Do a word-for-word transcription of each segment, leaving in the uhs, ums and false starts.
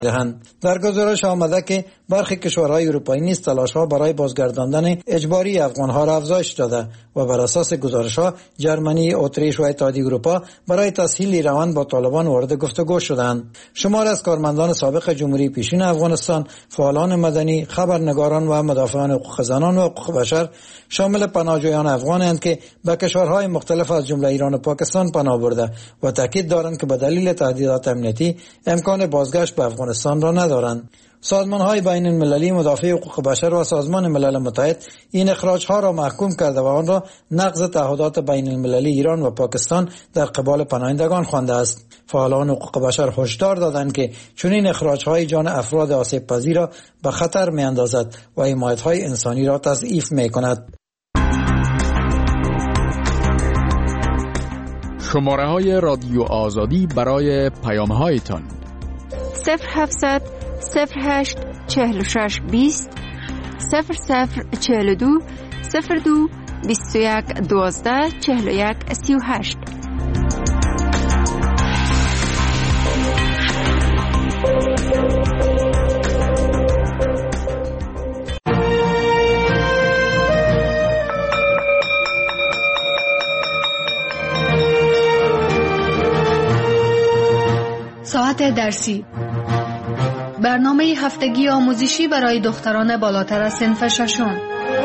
دهند. در گزارش آمده که برخی کشورهای اروپایی نیز تلاش‌ها برای بازگرداندن اجباری افغان‌ها را افزایش داده و بر اساس گزارش‌ها جرمنی، اتریش و اتحادیه اروپا برای تسهیل روند با طالبان وارد گفتگو شدند. شمار از کارمندان سابق جمهوری پیشین افغانستان، فعالان مدنی، خبرنگاران و مدافعان حقوق زنان و حقوق بشر شامل پناهجویان افغانند که به کشورهای مختلف از جمله ایران و پاکستان پناه برده و تاکید دارند که به دلیل تهدیدات امنیتی امکان بازگشت به افغانستان را ندارند. سازمان‌های بین المللی مدافع حقوق بشر و سازمان ملل متحد این اخراج‌ها را محکوم کرده و آن را نقض تعهدات بین المللی ایران و پاکستان در قبال پناهندگان خوانده است. فعالان حقوق بشر هشدار دادند که چنین اخراج‌های جان افراد آسیب پذیر را به خطر می‌اندازد و حمایت‌های انسانی را تضعیف می‌کند. شماره‌های رادیو آزادی برای پیام‌هایتان صفر هفتصد صفر هشت چهل و شش بیست صفر صفر چهل و دو صفر دو بیست و یک دوازده چهل و یک سی و هشت. ساعت درسی، برنامه هفتگی آموزشی برای دختران بالاتر از صنف ششم.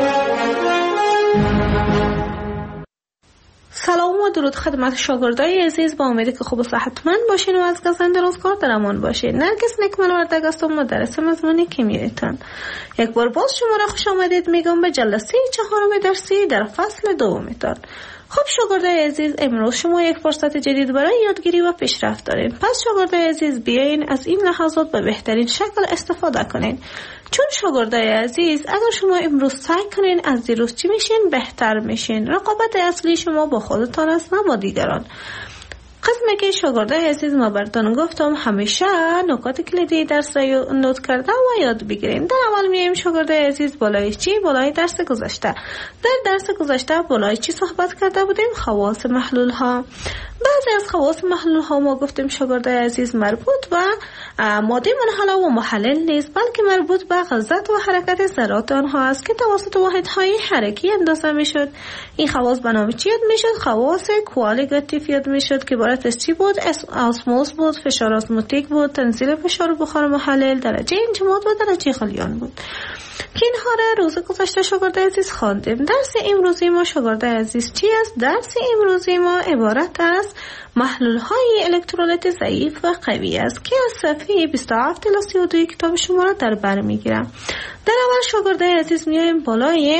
سلام و درود خدمت شاگردای عزیز، با امیدی که خوب و صحتمند باشین و از گزند روزگار در امان باشین. نرگس نکمنوردگ هستم، مدرس مضمون کیمیایتان. یک بار باز شما را خوش آمدید میگم به جلسه چهارم درسی در فصل دومتان. خب شاگردای عزیز، امروز شما یک فرصت جدید برای یادگیری و پیشرفت دارین. پس شاگردای عزیز بیاین از این لحظات به بهترین شکل استفاده کنین. چون شاگردای عزیز، اگر شما امروز سعی کنین از دیروز چی میشین بهتر میشین. رقابت اصلی شما با خودتان است، نه با دیگران. قسمی که شاگردای عزیز ما براتون گفتم، همیشه نکات کلیدی درس را نوت کرده و یاد بگیرین. در اول میایم شاگردای عزیز بالای چی؟ بالای درس گذشته. در درس گذشته بالای چی صحبت کرده بودیم؟ خواص محلول ها. بعضی از خواص محلول ها ما گفتیم شاگردای عزیز مربوط به ماده منحله و محلل نیست، بلکه مربوط به غلظت و حرکت ذرات آنها است که توسط واحدهای حرکی اندازه میشد. این خواص به نام چی یاد میشد؟ خواص کوالیگاتیو یاد میشد که عبارت از چی بود؟ اسموس بود، فشار اسموتیک بود، تنزیل فشار بخار محلل، درجه انجماد و درجه غلیان بود که اینها را روز گذشته شاگردای عزیز خواندیم. درس امروزی ما شاگردای عزیز چی است؟ درس امروزی ما عبارت از محلول های الکترولیت ضعیف و قوی است که از صفحه بیست و هفت تا سی و دو کتاب شما را در بر میگیرم. در اول شاگردای عزیز میایم بالای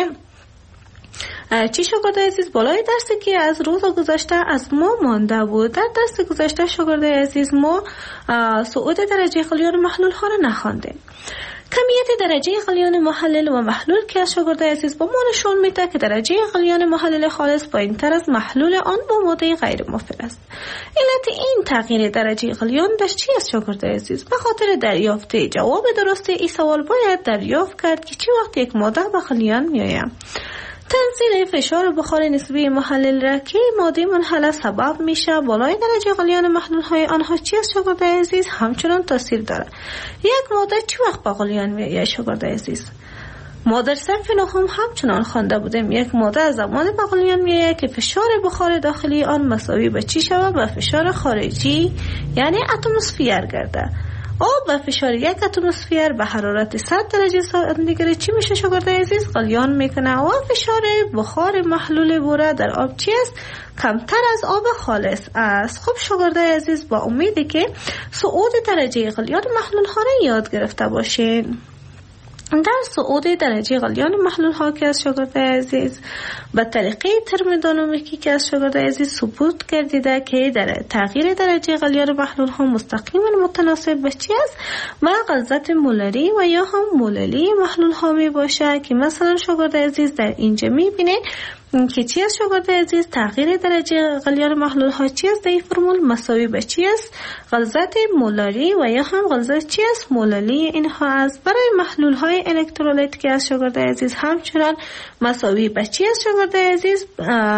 چی شاگردای عزیز؟ بالای درسی که از روز گذشته از ما مانده بود. در درس گذشته شاگردای عزیز ما صعود درجه غلیان محلول ها را نخواندیم. کمیت درجه غلیان محلل و محلول که از شاگردای عزیز با ما نشون میده که درجه غلیان محلل خالص پایین‌تر از محلول آن با ماده غیر مفعل است. علت این تغییر درجه غلیان در چی است شاگردای عزیز؟ به خاطر دریافت جواب درست این سوال باید دریافت کرد که چی وقت یک ماده به غلیان میآید. تنزیل فشار بخار نسبی محلل را که ماده منحله سبب میشه بالای درجه غلیان محلول های آنها چی است شاگردای عزیز؟ همچنان تاثیر داره. یک ماده چی وقت به غلیان میآید شاگردای عزیز؟ ما در صنف نهم همچنان خوانده بودیم یک ماده از زمان به غلیان میآید که فشار بخار داخلی آن مساوی به چی شود؟ به فشار خارجی یعنی اتمسفر گرده. آب به فشار یک اتمسفر به حرارت صد درجه سانتیگراد چی میشه شاگردای عزیز؟ غلیان میکنه و فشار بخار محلول بوره در آب چی است؟ کمتر از آب خالص است. خب شاگردای عزیز با امیدی که صعود درجه غلیان محلول ها را یاد گرفته باشین. در صعود درجه غلیان محلول ها که از شاگردای عزیز به طریقه ترمودینامیکی که از شاگردای عزیز ثبوت گردیده که در تغییر درجه غلیان محلول ها مستقیما متناسب به چی است؟ و غلظت مولری و یا هم موللی محلول ها می باشه که مثلا شاگردای عزیز در اینجا می بینید که چی است شاگردای عزیز؟ تغییر درجه غلیان محلول ها چی است؟ در این فرمول مساوی به چی است؟ غلظت مولری و یا هم غلظت چی است؟ موللی اینها است. برای محلول های الکترولیت که از شاگردای عزیز همچنان مساوی به چی است شاگردای عزیز؟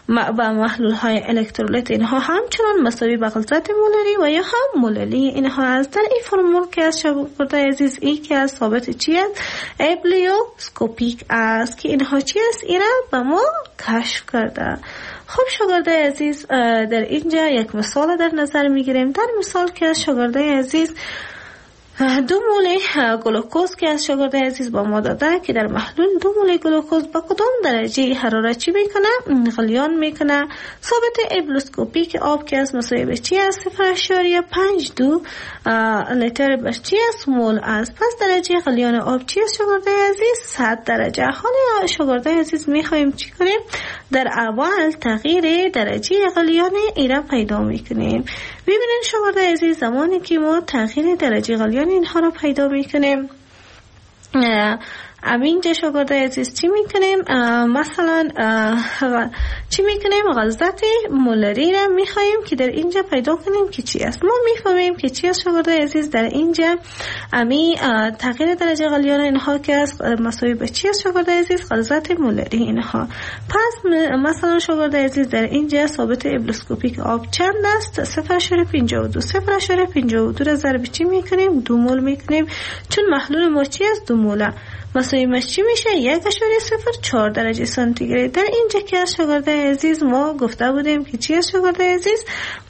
با محلول های الکترولیت اینها همچنان مساوی به غلظت مولری و یا هم موللی اینها است. در این فرمول که از شاگرد عزیز ای که از ثابت چی است؟ ابلیوسکوپیک است که اینها چی است؟ اینا به ما کشف کرده. خب شاگرد عزیز در اینجا یک مثال در نظر میگیریم. در مثال که از شاگرد عزیز دو مول گلوکوز که از شاگرد عزیز با ما داده که در محلول دو مول گلوکوز با کدام درجه حرارت چی میکنه؟ غلیان میکنه. ثابت ابلیوسکوپیک آب که از مساوی به چی است؟ صفر اشاریه پنج دو لیتر بر چی است؟ مول است. پس درجه غلیان آب چی است شاگرد عزیز؟ صد درجه. حالا شاگرد عزیز میخوایم چی کنیم؟ در اول تغییر درجه غلیان ایران پیدا میکنیم. ببینید شاگرد عزیز زمانی که ما تغییر درجه غلیان اینها رو پیدا میکنیم اینجا شاگرد عزیز چی میکنیم؟ مثلا چی میکنیم؟ غلظت مولری را میخوایم که در اینجا پیدا کنیم که چی است. ما میفهمیم که چی است شاگرد عزیز در اینجا امی تغییر درجه غلیان اینها که است مساوی به چی است شاگرد عزیز؟ غلظت مولری اینها. پس مثلا شاگرد عزیز در اینجا ثابت ابلیوسکوپیک آب چند است؟ صفر اشاریه پنجاه و دو. صفر اشاریه پنجاه و دو را ضرب چی میکنیم؟ دو مول میکنیم چون محلول ما چی است؟ دو موله. مساوی چی میشه؟ یک اشاریه صفر چهار درجه سانتیگراد. در اینجا که از شاگرد عزیز ما گفته بودیم که چی است شاگرد عزیز؟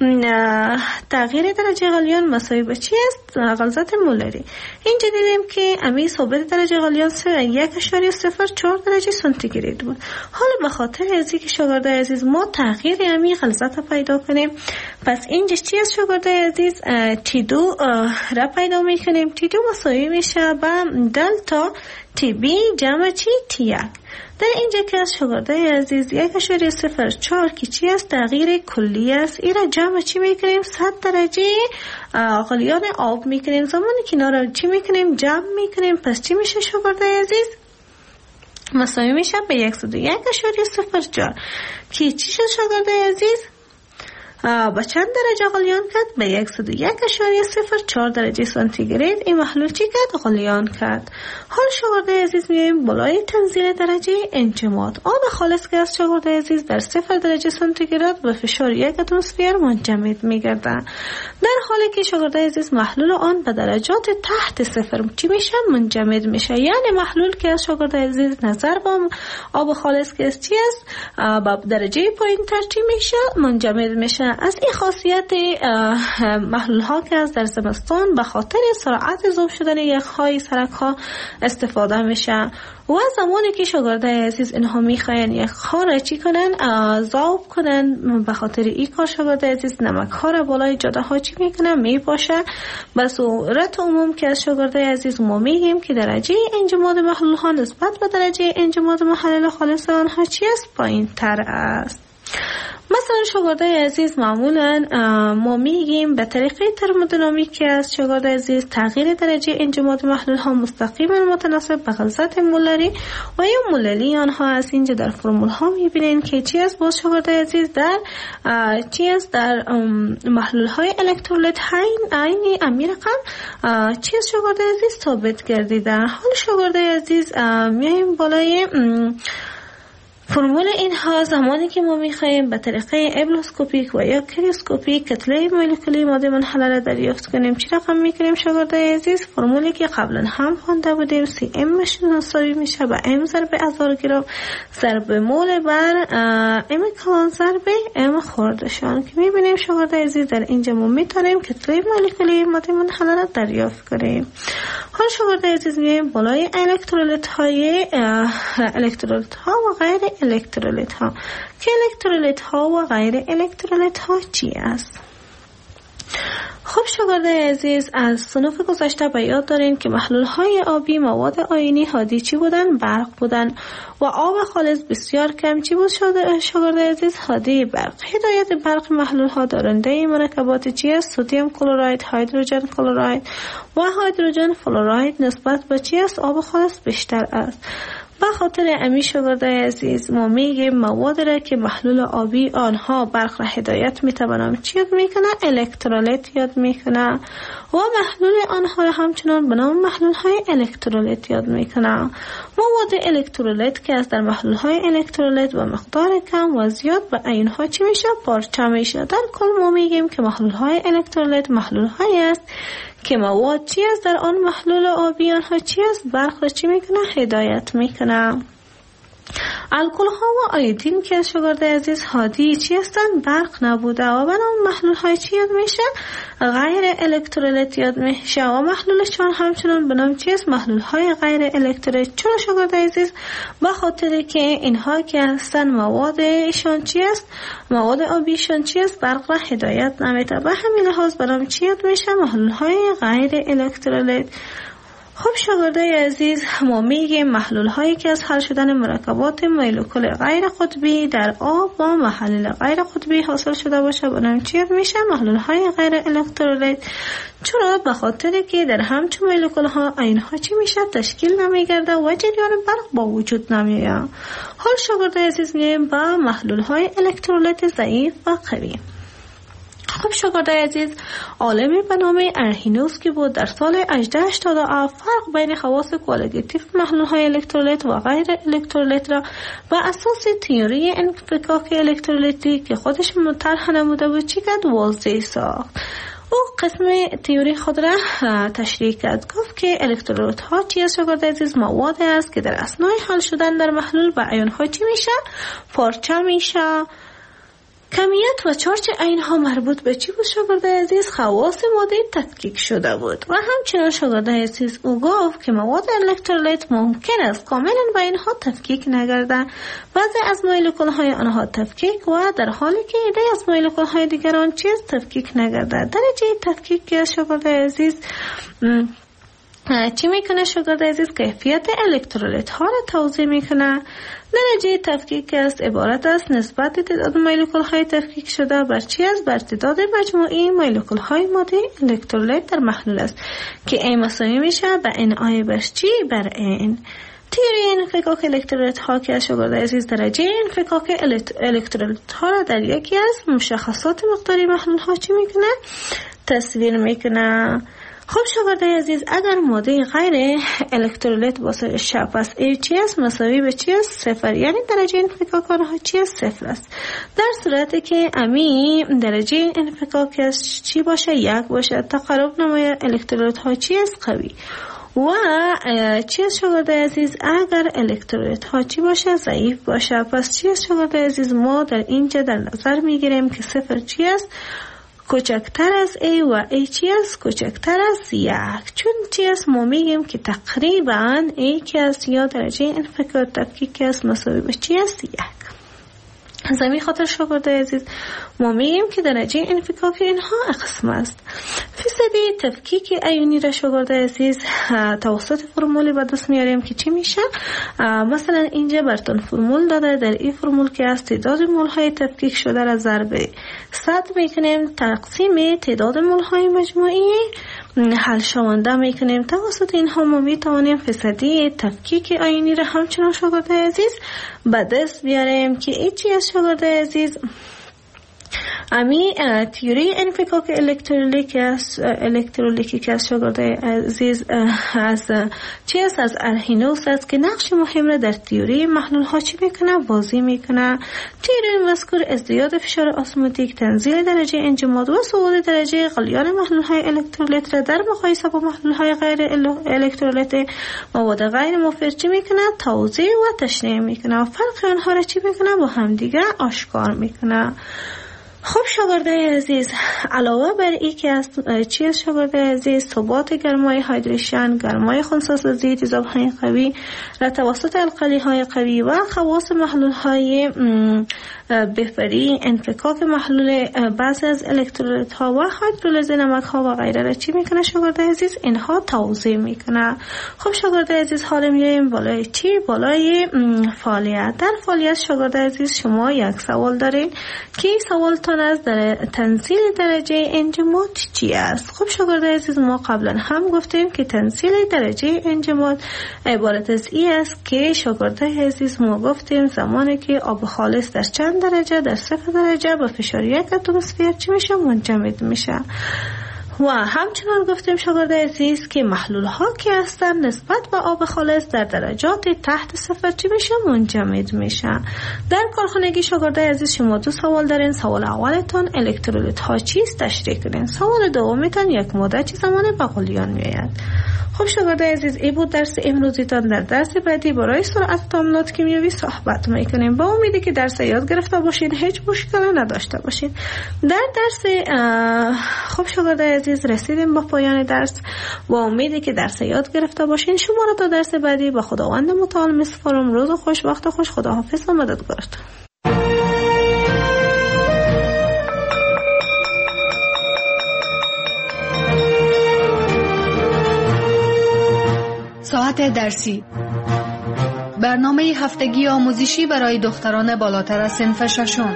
تغییر درجه غلیان مساوی به چی است؟ غلظت مولری. اینجا دیدیم که امی ثابت درجه غلیان یک اشاریه صفر چهار درجه سانتیگراد بود. حالا به خاطر از اینکه شاگرد عزیز ما تغییر امی غلظت پیدا کنیم، پس اینجا چی است شاگرد عزیز؟ تی دو را پیدا میکنیم. تی دو مساوی میشه به دلتا تی بی جمع چی؟ تی یک. در اینجا که از شاگرد عزیز یک اشاریه صفر چهار که چی است؟ تغییر کلی است. این را جمع چی میکنیم؟ صد درجه غلیان آب میکنیم. زمانی که اینا را چی میکنیم؟ جمع میکنیم. پس چی میشه شاگرد عزیز؟ مساوی میشه به صد و یک اشاریه صفر چهار که چی شد شاگرد عزیز؟ با چند درجه غلیان کرد؟ به صد و یک اشاریه صفر چهار درجه سانتیگراد. این محلول چی کرد؟ غلیان کرد. حال شاگرد عزیز میایم بالای تنزیل درجه انجماد. آب خالص که از شاگرد عزیز در صفر درجه سانتیگراد به فشار یک اتمسفر منجمد میگرده. در حالی که شاگرد عزیز محلول آن به درجات تحت صفر چی میشه؟ منجمد میشه. یعنی محلول که از شاگرد عزیز نظر با آب خالص که از چی است؟ با درجه پایین تر چی میشه؟ منجمد میشه. از این خاصیت محلول ها که از در زمستان به خاطر سرعت ذوب شدن یخهای سرک ها استفاده میشه و زمانی که شاگرد عزیز اینها میخواین یخها را چی کنن؟ ذوب کنن. به خاطر این کار شاگرد عزیز نمک ها را بالای جاده ها چی میکنن؟ میپاشه. به صورت عموم که از شاگرد عزیز ما میگیم که درجه انجماد محلول ها نسبت به درجه انجماد محلول خالص آنها چی است؟ پایین تر است. مثلا شاگرد عزیز معمولا ما میگیم به طریقه ترمودینامیک که از شاگرد عزیز تغییر درجه انجماد محلول ها مستقیما متناسب به غلظت مولری و یا موللی آنها است. اینجا در فرمول ها میبینین که چی است باز شاگرد عزیز در چی است در محلول های الکترولیت عینی امی رقم چی است شاگرد عزیز ثابت گردیده. حال شاگرد عزیز میایم بالای فرمول اینها زمانی که ما میخوایم به طریقه ابلیوسکوپیک و یا کریوسکوپیک کتله مولکولی ماده منحله را دریافت کنیم چی رقم میکنیم شاگرد عزیز؟ فرمولی که قبلا هم خوانده بودیم سی ام مساوی میشه به ام ضرب هزار گرم ضرب مول بر ام کلان ضرب ام خوردشان که میبینیم شاگرد عزیز در اینجا ما میتونیم کتله مولکولی ماده منحله را دریافت کنیم. حال شاگرد عزیز میایم بالای الکترولیت های الکترولیت ها و غیر الکترولیت ها که الکترولیت ها و غیر الکترولیت ها چی است؟ خب شاگرد عزیز از صنف گذشته به یاد دارین که محلول های آبی مواد آیونی هادی چی بودن؟ برق بودن و آب خالص بسیار کم چی بود شاگرد عزیز؟ هادی برق. هدایت برق محلول ها دارنده مرکبات چی است؟ سدیم کلراید، هیدروژن کلراید و هیدروژن فلوراید نسبت به چی است؟ آب خالص بیشتر است. به خاطر امی شاگردای عزیز ما میگیم مواد را که محلول آبی آنها برق را هدایت میتوانم چی یاد میکنه؟ الکترولیت یاد میکنه و محلول آنها را همچنان به نام محلول های الکترولیت یاد میکنه. مواد الکترولیت که از در محلول های الکترولیت و مقدار کم و زیاد به اینها چی میشه؟ پارچه میشه. در کل ما میگیم که محلول های الکترولیت محلول های است که مواد چی است در آن محلول آبی آنها چی است؟ برق را چی میکنه؟ هدایت میکنه. الکل ها و آیودین که شاگرد عزیز هادی چی هستند؟ برق نبوده و بنام محلول های چی یاد میشه؟ غیر الکترولیت یاد میشه و محلولشان همچنان به نام چی است؟ محلول های غیر الکترولیت. چرا شاگرد عزیز؟ به خاطر که اینها که هستند موادشان چی است؟ مواد آبیشان چی است؟ برق را هدایت نمیده. به همین لحاظ به نام چی یاد میشه؟ محلول های غیر الکترولیت. خب شاگردای عزیز ما میگیم محلول هایی که از حل شدن مرکبات مولکول غیر قطبی در آب با محلول غیر قطبی حاصل شده باشه به نام چی میشه؟ محلول های غیر الکترولیت. چرا؟ به خاطر که در همچون مولکول ها اینها چی میشه؟ تشکیل نمیگرده و جریان برق با وجود نمیاد. حال شاگردای عزیز میگیم با محلول های الکترولیت ضعیف و قوی. خب شاگردای عزیز عالمی به نام ارهینوس که بود در سال هجده هشتاد و هفت فرق بین خواص کوالیتیو محلول های الکترولیت و غیر الکترولیت را به اساس تئوری انفکاک الکترولیتی که خودش مطرح نموده بود چی کرد؟ واضح ساخت. او قسم تئوری خود را تشریح کرد. گفت که الکترولیت ها چی است شاگرد عزیز؟ مواد است که در اثنای حل شدن در محلول به ایون ها چی میشه؟ پارچه میشه. کمیت و چارج اینها مربوط به چی بود شاگرد عزیز؟ خواص ماده تفکیک شده بود. و همچنان شاگرد عزیز او گفت که مواد الکترولیت ممکن است کاملا به اینها تفکیک نگرده. بعضی از مولکول های آنها تفکیک و در حالی که ایده از مولکول های دیگران چیز تفکیک نگرده. درجه تفکیک که شاگرد عزیز چی میکنه شاگرد عزیز؟ کیفیت الکترولیت ها را توضیح میکنه. درجه تفکیک است عبارت است نسبت تعداد مولکول های تفکیک شده بر چی است؟ بر تعداد مجموعی مولکول های ماده الکترولیت در محلول است که این مساوی میشه به ان آی بر چی؟ بر ان. تئوری انفکاک الکترولیت ها که شاگرد عزیز درجه انفکاک الکترولیت ها را در یکی از مشخصات مقداری محلول ها چی میکنه؟ تصویر میکنه. خب شاگردای عزیز اگر ماده غیر الکترولیت باشه پس ای چی است؟ مساوی به چی است؟ صفر. یعنی درجه انفکاک آنها چی است؟ صفر است. در صورتی که امی درجه انفکاک چی باشه؟ یک باشه. تقارب نمای الکترولیت ها چی است؟ قوی. و چی است شاگردای عزیز؟ اگر الکترولیت ها چی باشه؟ ضعیف باشه. پس چی است شاگردای عزیز؟ ما در اینجا در نظر میگیریم که صفر چی است؟ کوچکتر از ای و ای چی است؟ کوچکتر از یک. چون چی است؟ ما میگیم که تقریبا ای که است یا درجه انفکاک تفکیک است مساوی به چی است؟ یک. از همین خاطر شاگرد عزیز ما میگیم که درجه انفکاک اینها قسم است. فیصدی تفکیک ایونی را شاگرد عزیز توسط فرمولی به دست میاریم که چی میشه؟ مثلا اینجا براتون فرمول داده. در این فرمول که از تعداد مول های تفکیک شده را ضرب صد میکنیم تقسیم تعداد مول های مجموعی حل شونده میکنیم. توسط اینها ما میتوانیم فیصدی تفکیک ایونی را همچنان شاگرد عزیز به دست بیاریم که این چی است شاگرد عزیز؟ امی تئوری انفکاک الکترولیکی است الکترولیکی که از شاگرد عزیز از چی است؟ از ارهینوس است که نقش مهم را در تئوری محلول ها چی میکنه؟ بازی میکنه. تئوری مذکور ازدیاد فشار اسموتیک، تنزیل درجه انجماد و صعود درجه غلیان محلول های الکترولیت را در مقایسه با محلول های غیر الکترولیت مواد غیر مفید چی میکنه؟ توضیح و تشریح میکنه و فرق آنها را چی میکنه؟ با همدیگه آشکار میکنه. خب شاگردای عزیز علاوه بر این که از چی است شاگردای عزیز؟ ثبات گرمای هایدریشن، گرمای خونساسازی تیزاب های قوی را توسط القلی های قوی و خواص محلول های بفری، انفکاک محلول بعضی از الکترولیت ها و هیدرولیز نمک ها و غیره را چی میکنه شاگردای عزیز؟ اینها توضیح میکنه. خب شاگردای عزیز حالا میایم بالای چی؟ بالای فعالیت. در فعالیت شاگردای عزیز شما یک سوال دارین که این سوالتان میتان از در تنزیل درجه انجماد چی است؟ خب شاگردای عزیز، ما قبلا هم گفتیم که تنزیل درجه انجماد عبارت از این است که شاگردای عزیز ما گفتیم زمانی که آب خالص در چند درجه، در صفر درجه با فشار یک اتمسفر چی میشه؟ منجمد میشه. و همچنان گفتیم شاگردای عزیز که محلول ها که هستن نسبت به آب خالص در درجات تحت صفر چی میشه؟ منجمد میشه. در کارخانگی شاگردای عزیز شما دو سوال دارین. سوال اولتون الکترولیت ها چیست؟ تشریح کنین. سوال دومیتون یک ماده چی زمان به غلیان میآید. خب شاگردای عزیز، این بود درس امروزیتان. در درس بعدی برای سرعت تامینات کیمیایی صحبت میکنیم. با امیدی که درس یاد گرفته باشین، هیچ مشکلی نداشته باشین. در درس خب شاگردای عزیز رسیدیم با پایان درس. با امیدی که درس یاد گرفته باشین، شما را تا درس بعدی با خداوند متعال میسپارم. روز خوش، وقت خوش. خداحافظ و مددگارتون. ساعت درسی، برنامه هفتگی آموزشی برای دختران بالاتر از صنف ششم.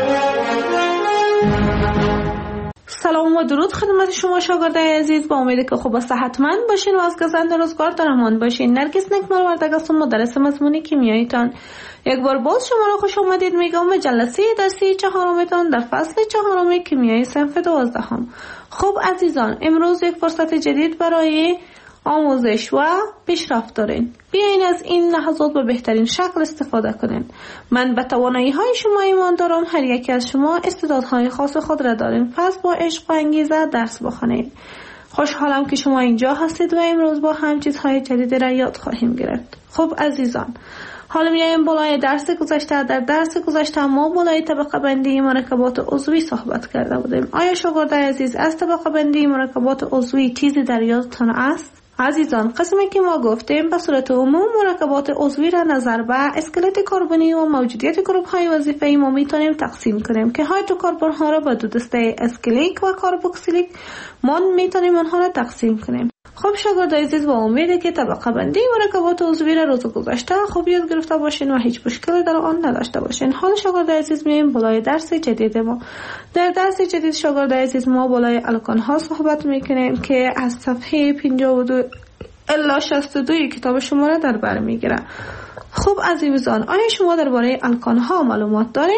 سلام و درود خدمت شما شاگردای عزیز. با امیدی که خوب و صحتمند باشین و از گزند روزگار در امان باشین. نرگس نکمل وردگستم، مدرس مضمون کیمیاییتان. یک بار باز شما را خوش آمدید میگم به جلسه درسی چهارمتان در فصل چهارم کیمیایی صنف دوازدهم. خب عزیزان، امروز یک فرصت جدید برای آموزش و پیشرفت دارین. بیاین از این لحظات به بهترین شکل استفاده کنین. من به توانایی های شما ایمان دارم. هر یکی از شما استعدادهای خاص خود را دارین. پس با عشق و انگیزه درس بخونید. خوشحالم که شما اینجا هستید و امروز با هم چیزهای جدید را یاد خواهیم گرفت. خب عزیزان، حالا میایم بالای درس گذشته. در درس گذشته ما بالای طبقه بندی مرکبات عضوی صحبت کرده بودیم. آیا شاگردای عزیز از طبقه بندی مرکبات عضوی چیزی در یادتان است؟ عزیزان، قسمی که ما گفتیم به صورت عموم مرکبات عضوی را نظر به اسکلت کربنی و موجودیت گروپ های وظیفه‌ای ما میتونیم تقسیم کنیم که هایدروکربن ها را به دو دسته اسکلیک و کاربوکسیلیک ما میتونیم آنها را تقسیم کنیم. خب شاگردای عزیز، با امیده که طبقه بندی مرکبات عضوی را روز گذشته خوب یاد گرفته باشین و هیچ مشکلی در آن نداشته باشین. حال شاگردای عزیز میایم بالای درس جدید ما. در درس جدید شاگردای عزیز ما بالای الکان ها صحبت میکنیم که از صفحه پنجاه و دو الی شصت و دو کتاب شما را در بر میگیره. خب عزیزان، آیا شما درباره الکان ها معلومات دارین؟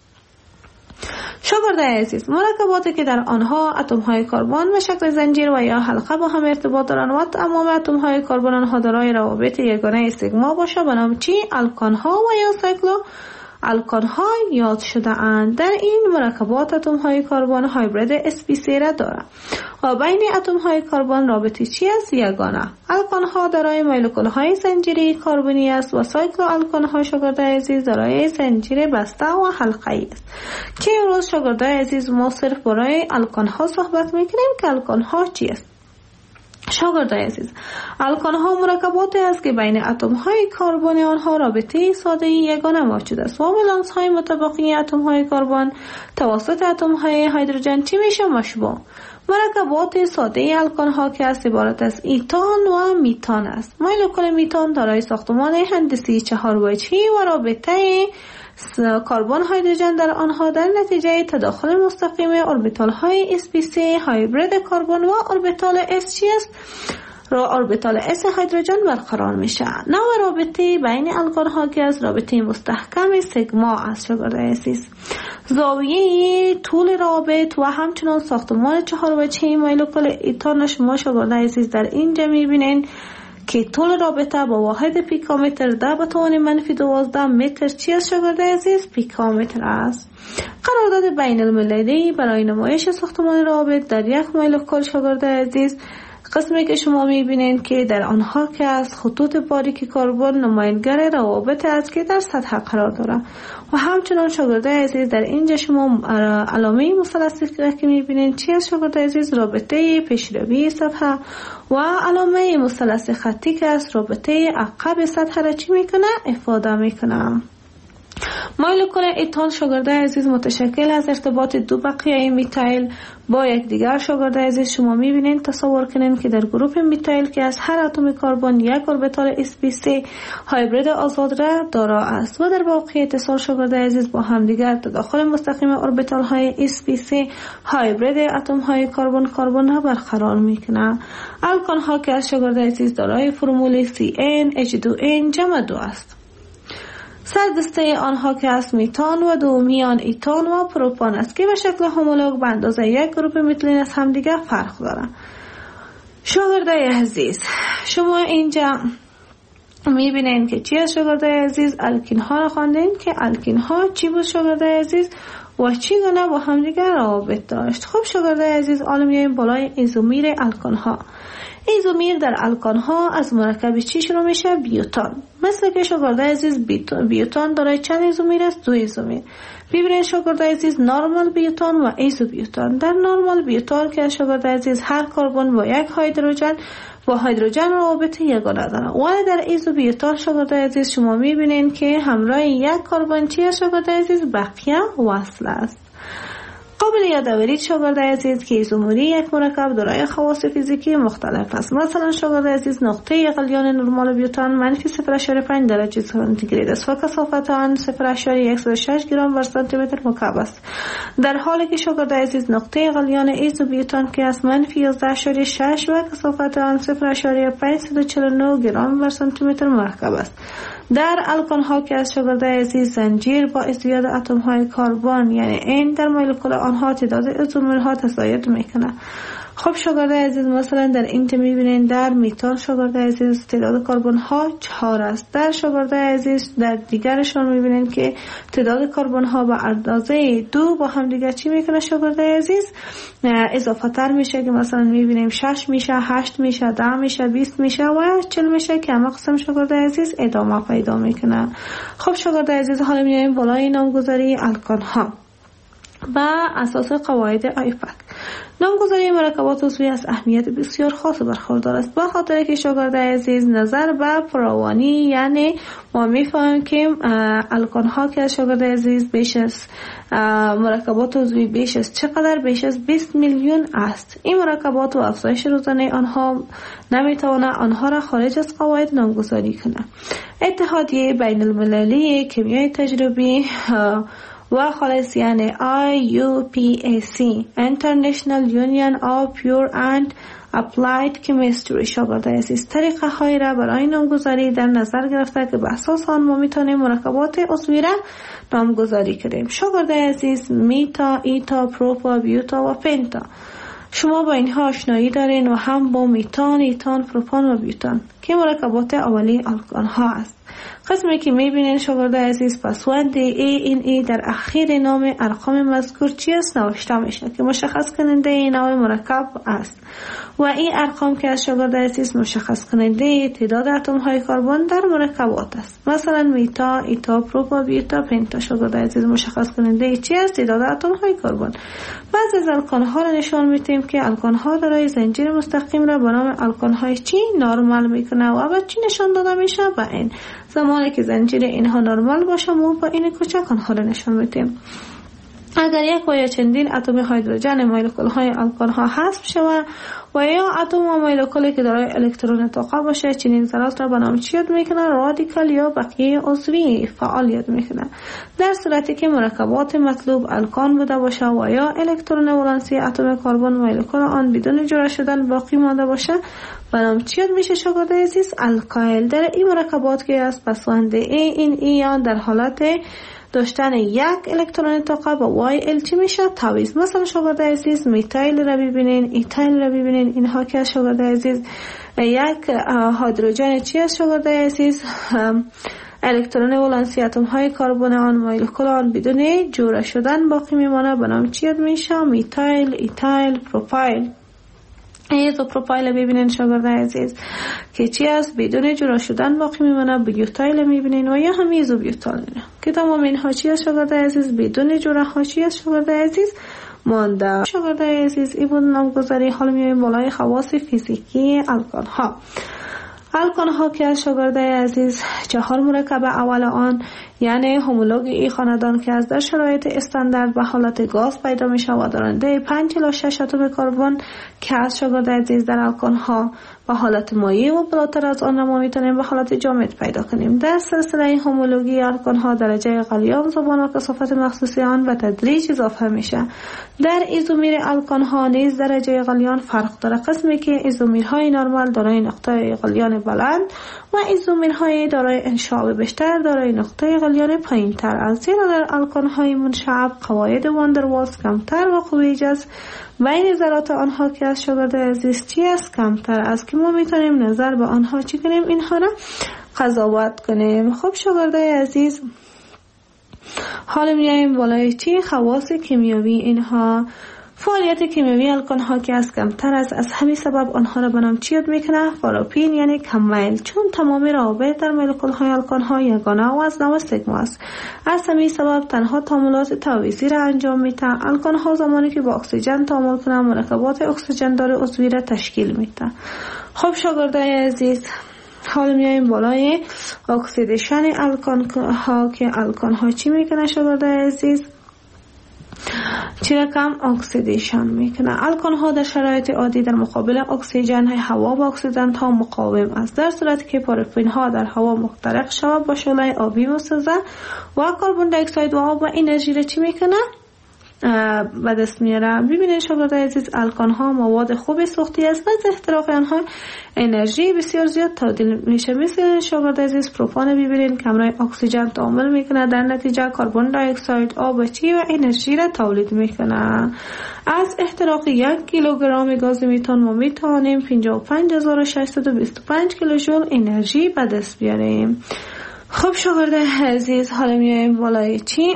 شاگردای عزیز، مرکباتی که در آنها اتم های کربن به شکل زنجیر و یا حلقه با هم ارتباط دارند و تمام اتم های کربن آنها دارای روابط یگانه سیگما باشه به نام چی؟ الکان ها و یا سایکلو الکان ها یاد شده اند. در این مرکبات اتم های کربن هایبرید اس پی سی را دارند و بین اتم های کربن رابطه چی است؟ یگانه. الکان ها دارای مولکول های زنجیری کربنی است و سایکلو الکان ها شاگردای عزیز دارای زنجیر بسته و حلقه‌ای است که امروز شاگردای عزیز ما صرف برای الکان ها صحبت میکنیم که الکان ها چی است. شاگردای عزیز، الکان ها مرکباتی است که بین اتم های کربن آنها رابطه ساده یگانه موجود است و ولانس های متبقی اتم های کربن توسط اتم های هیدروژن چی میشه؟ مشبوع. مرکبات ساده الکان ها که است عبارت از ایتان و میتان است. مولکول میتان دارای ساختمان هندسی چهار وجهی و رابطه کربن هیدروژن در آنها در نتیجه تداخل مستقیم اوربیتال های اس پی سی هایبرید کربن و اوربیتال اس چی است؟ را اوربیتال اس هیدروژن برقرار میشه. نوع رابطه بین الکان ها که از رابطه مستحکم سیگما است. شاگردای عزیز، زاویه طول رابط و همچنان ساختمان چهار وجهی مولکول ایتان شما شاگردای عزیز در اینجا میبینین که طول رابطه با واحد پیکومتر در به توان منفی دوازده متر چی است شاگردای عزیز؟ پیکومتر است. قرارداد بین المللی برای نمایش ساختمان رابط در یک مولکول شاگردای عزیز قسمی که شما میبینید که در آنها که از خطوط باریک کربن نمایانگر روابط است که در سطح قرار دارد و همچنان شاگردای عزیز در اینجا شما علامه مثلثی که میبینید چی است شاگردای عزیز؟ رابطه پیشروی سطح و علامه مثلث خطی که است رابطه عقب سطح را چی میکنه؟ افاده میکنه. مولکول ایتان شاگرده عزیز متشکل از ارتباط دو بقیه میتایل با یک دیگر. شاگرده عزیز شما میبینید، تصور کنین که در گروپ میتایل که از هر اتم کربن یک اوربیتال اس پی سه هایبرید آزاد را دارا است و در واقع اتصال شاگرده عزیز با هم دیگر تداخل مستقیم اوربیتال های اس پی سه هایبرید اتم های کربن کربن را برقرار میکنه. الکان ها که از شاگرده عزیز دارای فرمول سی ان اچ دو ان جمع دو است. سردسته آنها که از میتان و دومیان ایتان و پروپان است که به شکل همولوگ به اندازه یک گروپ میتلین از همدیگر فرق دارند. شاگرده عزیز شما اینجا میبینین که چی از شاگرده عزیز؟ الکین ها را خواندین که الکین ها چی بود شاگرده عزیز و چی گونه با همدیگر روابط داشت. خب شاگرده عزیز حالا میایم بالای ایزومیر الکان ها. ایزومیر در الکان ها از مرکب چی شروع میشه؟ بیوتان. مثل که شاگرده عزیز بیوتان دارای چند ایزومیر است؟ دو ایزومیر. ببینید شاگرده عزیز نورمال بیوتان و ایزو بیوتان. در نورمال بیوتان که شاگرده عزیز هر کربن با یک هیدروژن با هیدروژن روابط یگانه دارن، ولی در ایزو بیوتان شاگرده عزیز شما میبینید که همراه یک کربن چی است شاگرده عزیز؟ بقیه وصل است. قابل یادآوری شاگرده عزیز که ایزومری یک مرکب دارای خواص فیزیکی مختلف است. مثلا شاگرده عزیز نقطه غلیان نرمال بیوتان منفی صفر ممیز پنج درجه سانتیگراد است و کثافت آن صفر ممیز صفر شش گرم بر سانتی متر مکعب است، در حالی که شاگرده عزیز نقطه غلیان ایزو بیوتان که از منفی یازده ممیز شش و کثافت آن صفر ممیز پانصد و چهل و نه گرم بر سانتی متر مرکب است. در الکان ها که از شاگرده عزیز زنجیر با ازدیاد اتم های کربن یعنی این در مولکول آنها تعداد ایزومر ها تزاید میکنه. خب شاگرده عزیز مثلا در این میبینین در میتان شاگرده عزیز تعداد کربن ها چهار است. در شاگرده عزیز در دیگرشون میبینین که تعداد کربن ها به اندازه دو با هم دیگر چی میکنه شاگرده عزیز؟ اضافه تر میشه که مثلا میبینیم شش میشه، هشت میشه، ده میشه، بیست میشه و چهل میشه که همه قسم شاگرده عزیز ادامه پیدا میکنه. خب شاگرده عزیز حالا میایم بالای نامگذاری الکان ها با اساس قواعد آیپک. نامگذاری مرکبات عضوی از اهمیت بسیار خاص برخوردار است، به خاطر که شاگرده عزیز نظر به فراوانی یعنی ما میفهمیم که الکان ها که شاگرده عزیز بیش از مرکبات عضوی بیش از چقدر؟ بیش از بیست میلیون است. این مرکبات و افزایش روزانه آنها نمیتواند آنها را خارج از قواعد نامگذاری کنه. اتحادیه بین المللی کیمیای تجربی و خالص یعنی آی یو پی ای سی International Union of Pure and Applied Chemistry شاگرده عزیز طریقه های را برای نامگذاری در نظر گرفته که به اساس آن ما میتونیم مرکبات عضوی را نامگذاری کنیم. شاگرده عزیز میتا، ایتا، پروپا، بیوتا و پنتا. شما با اینها آشنایی دارین و هم با میتان، ایتان، پروپان و بیوتان که مرکبات اولی الکان ها است. قسمی که میبینین شاگرده عزیز پسوند ای این ای در اخیر نام ارقام مذکور چی است نوشته میشه که مشخص کننده این نوع مرکب است و این ارقام که از شاگرده عزیز مشخص کننده تعداد اتم های کربن در مرکبات است. مثلا میتا، ایتا، پروپا، بیوتا، پنتا شاگرده عزیز مشخص کننده چی است؟ تعداد اتم های کربن. بعضی از الکان ها را نشان میدیم که الکان ها دارای زنجیر مستقیم را به نام الکان های چی نرمال میکنه و به چی نشان داده میشه؟ به این زمانی که زنجیر اینها نرمال باشه ما با این کوچک آنها را نشان میدیم. اگر یک و یا چندین اتم هیدروژن مولکول های الکان ها حذف شود و یا اتم و مولکولی که دارای الکترون طاقه باشه چنین ذرات را به نام چی یاد میکنه؟ رادیکال یا بقیه عضوی فعال یاد میکنه. در صورتی که مرکبات مطلوب الکان بوده باشه و یا الکترون ولانسی اتم کربن مولکول آن بدون جدا شدن باقی مانده باشه به نام چی یاد میشه شاگرده عزیز؟ الکایل. در این مرکبات که از پسوند ای این ای آن در حالت داشتن یک الکترون طاقه با وای ال چی میشه؟ تعویض. مثلا شاگرده عزیز میتایل را ببینین، ایتایل را ببینین، اینها که از شاگرده عزیز یک هیدروژن چی از شاگرده عزیز الکترون ولانسی اتم های کربن آن مولکول آن بدون جوړه شدن باقی میمانه به نام چی یاد میشه؟ میتایل، ایتایل، پروپایل. ایزو پروپایل ببینین شاگرده عزیز که چی است؟ بدون جدا شدن باقی میمونه. بیوتایل میبینین و یا هم ایزو بیوتایل که تمام اینها چی است شاگرده عزیز؟ بدون جدا ها چی است شاگرده عزیز؟ مانده. شاگرده عزیز این بود نامگذاری. حالا میایم بالای خواص فیزیکی الکان ها. الکان ها که از شاگرده عزیز چهار مرکب اول آن یعنی همولوگ این خاندان که از در شرایط استاندارد به حالت گاز پیدا می شود دارنده پنج الی شش اتم کربن که از شاگرد عزیز در الکان‌ها به حالت مایع و بالاتر از آن ما میتونیم به حالت جامد پیدا کنیم. در سلسله همولوژی الکان‌ها درجه غلیان زبان و کثافت مخصوصی آن به تدریج اضافه میشه. در ایزومیر الکان‌ها نیز درجه غلیان فرق داره، قسمی که ایزومیرهای نرمال دارای نقطه غلیان بلند و ایزومیرهای دارای انشعاب بیشتر دارای نقطه غلیان پایین‌تر است. زیرا در الکان‌های منشعب قواعد واندروالز کمتر و قوی جذب بین ذرات آنها که از شاگرد عزیز چی است کمتر است که ما میتونیم نظر به آنها چی کنیم، اینها را قضاوت کنیم. خب شاگرد عزیز، حالا میایم بالای چی؟ خواص کیمیایی اینها. فعالیت کیمیایی الکان‌ها که از کمتر است، از همین سبب آنها را به نام چی یاد میکنه؟ پاراپین، یعنی کم میل، چون تمام روابط در مولکول‌های الکان‌ها یگانه و از نوع سیگما است. از همین سبب تنها تعاملات تعویضی را انجام میده. الکان‌ها زمانی که با اکسیژن تعامل کنند مرکبات اکسیژن دار عضوی را تشکیل میده. خب شاگردای عزیز، حالا میایم بالای اکسیدیشن الکان‌ها که الکان‌ها چی میکنه شاگردای عزیز؟ چرا کم اکسیدیشن میکنه. الکان‌ها در شرایط عادی در مقابل اکسیژن هوا با اکسیدنت ها مقاوم است، در صورتی که پارافین ها در هوا محترق شود با شعله آبی مسوزه و کربن دی اکساید و آب و انرژی را چی میکنه؟ به دست میاره. ببینید شاگردای عزیز، الکان ها مواد خوب سوختی است و از احتراق آنها انرژی بسیار زیاد تبدیل میشه. مثل شاگردای عزیز پروپان ببینید کمرای اکسیژن تعامل میکنه، در نتیجه کربن دی اکساید آب چی و انرژی را تولید میکنه. از احتراق یک کیلوگرم گاز میتان ما میتوانیم پنجاه و پنج هزار و ششصد و بیست و پنج کیلوژول انرژی به دست بیاریم. خب شاگردای عزیز، حالا میایم بالای چی؟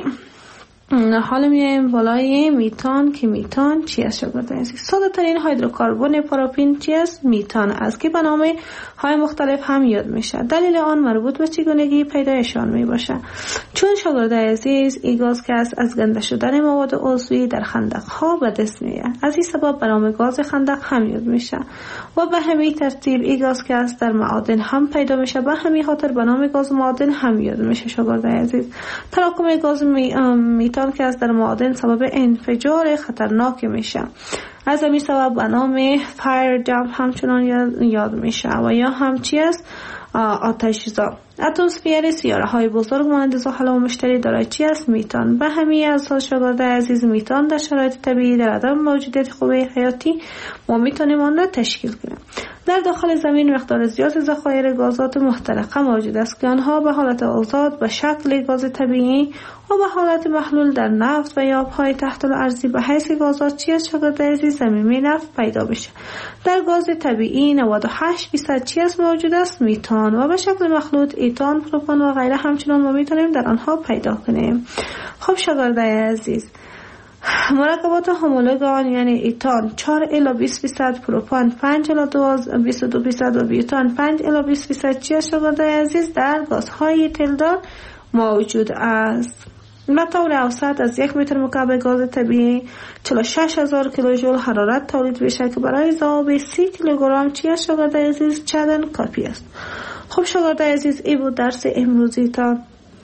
حالا میایم بالای میتان که میتان چی است شاگردان عزیز؟ ساده ترین هیدروکربن پاراپین چی است؟ میتان است که به نام های مختلف هم یاد میشه. دلیل آن مربوط به چگونگی پیدایشان می باشه. چون شاگردان عزیز این گاز که است از گنده شدن مواد عضوی در خندق ها به دست میاد، از این سبب به نام گاز خندق هم یاد میشه و به همین ترتیب این گاز که است در معادن هم پیدا میشه، به همین خاطر به نام گاز معادن هم یاد میشه. شاگردان عزیز، تراکم گاز می... میتان که از در معادن سبب انفجار خطرناک میشه، از همین سبب به نام فایر جمپ همچنان یاد میشه و یا هم چی است؟ آتش‌زا. اتمسفر سیاره های بزرگ مانند زحل و مشتری دارای چی است؟ میتان. به همین اساس شاگردان عزیز، میتان در شرایط طبیعی در عدم موجودیت قوه حیاتی ما میتونیم آن را تشکیل کنیم. در داخل زمین مقدار زیاد ذخایر گازات محترقه موجود است که آنها به حالت آزاد به شکل گاز طبیعی و به حالت محلول در نفت و یا آبهای تحت الارضی به حیث گازات چی است شاگردان عزیز؟ زمینی نفت پیدا میشه. در گاز طبیعی نود و هشت درصد چی است موجود است؟ میتان و به شکل مخلوط ایتان، پروپان و غیره همچنان ما میتونیم در آنها پیدا کنیم. خب شاگردان عزیز، مرکبات همولوگ آن یعنی ایتان چهار الی بیست درصد، پروپان پنج الی بیست و دو درصد و بیوتان پنج الی بیست درصد چی است شاگردان عزیز؟ در گازهای تلدار موجود است. به طور اوسط از یک متر مکعب گاز طبیعی چهل و شش هزار کیلوژول حرارت تولید میشه که برای ذوب سی کیلوگرم چی است شاگردان عزیز؟ چندان کافی است. خب شاگردان عزیز، این بود درس امروزی. تا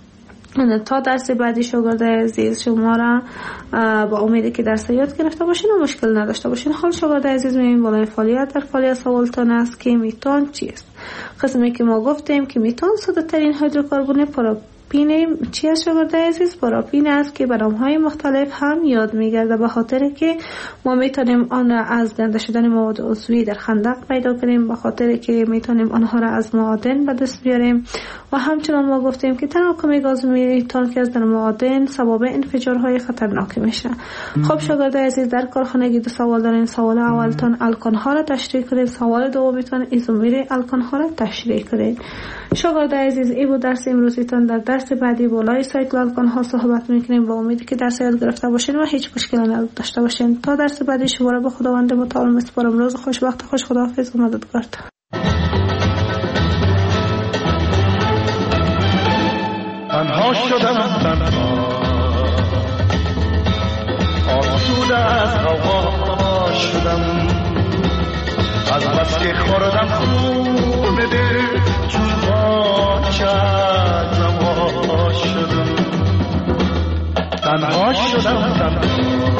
تا درس بعدی شاگردان عزیز شما را با امیدی که درس یاد گرفته باشین و مشکل نداشته باشین. حال شاگردان عزیز میایم بالای فعالیت. در فعالیت سوالتان است که میتان چی است؟ قسمی که ما گفتیم که میتان ساده ترین هیدروکربن پاراپین چی است شاگردان عزیز؟ پاراپین است که به نام‌های مختلف هم یاد میگرده، به خاطر که ما میتونیم آن را از گنده شدن مواد عضوی در خندق پیدا کنیم، به خاطر که میتونیم آنها را از معادن به دست بیاریم و همچنان ما گفتیم که تراکم گاز میتان که از در معادن سبب انفجارهای خطرناک میشه. خب شاگردان عزیز، در کارخانگی دو سوال دارین. سوال اولتان الکان ها را تشریح کنید، سوال دومیتان ایزومیر الکان ها را تشریح کنید. شاگردان عزیز، این بود درس امروزیتان. در درس بعدی بالای سایکل الکان ها صحبت میکنیم. با امیدی که درس یاد گرفته باشین و هیچ مشکلی نداشته باشین. تا درس بعدی شما را به خداوند متعال میسپارم. روز خوش، وقت خوش، خداحافظ و مددگار. تنها شدم تنها، آسوده از هوا شدم، از بس که خوردم خون دل چون با چشم شدم. تنها شدم تنها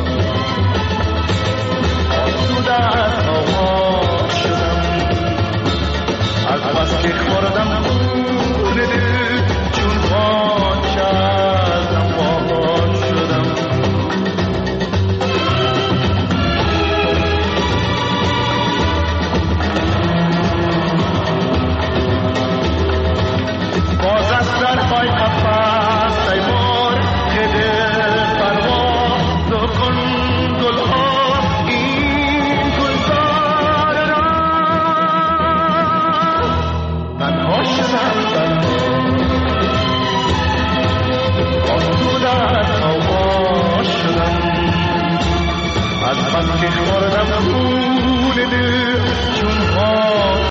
آسوده از هوا شدم از بس که خوردم